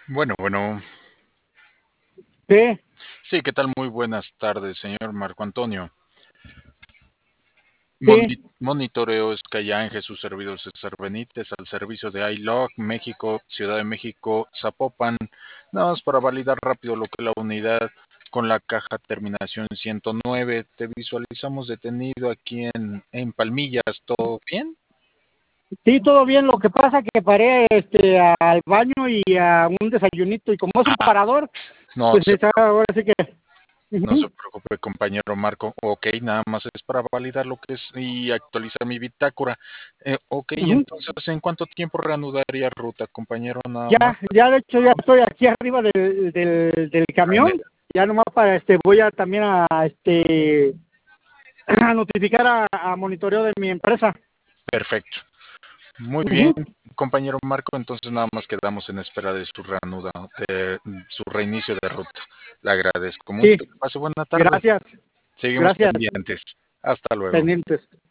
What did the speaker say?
Bueno. Sí, Sí, ¿qué tal? Muy buenas tardes, señor Marco Antonio. sí. Monitoreo Skyline, su servidor César Benítez, al servicio de iLog, México, Ciudad de México, Zapopan. Nada más para validar rápido lo que es la unidad con la caja terminación 109. Te visualizamos detenido aquí en Palmillas. ¿Todo bien? Sí, todo bien. Lo que pasa que paré al baño y a un desayunito, y como es un Ah, parador, no pues se ahora sí que No se ujú, preocupe, compañero Marco. Ok, nada más es para validar lo que es y actualizar mi bitácora. Ok, ujú. entonces, ¿en cuánto tiempo reanudaría ruta, compañero? Nada más. Ya de hecho ya estoy aquí arriba del camión. Ya nomás para voy a también a notificar a monitoreo de mi empresa. Perfecto. Muy bien, Ujú. compañero Marco. Entonces, nada más quedamos en espera de su reanuda, de su reinicio de ruta. Le agradezco mucho. Sí, Que pase buena tarde. gracias, Seguimos gracias, pendientes. Hasta luego. pendientes.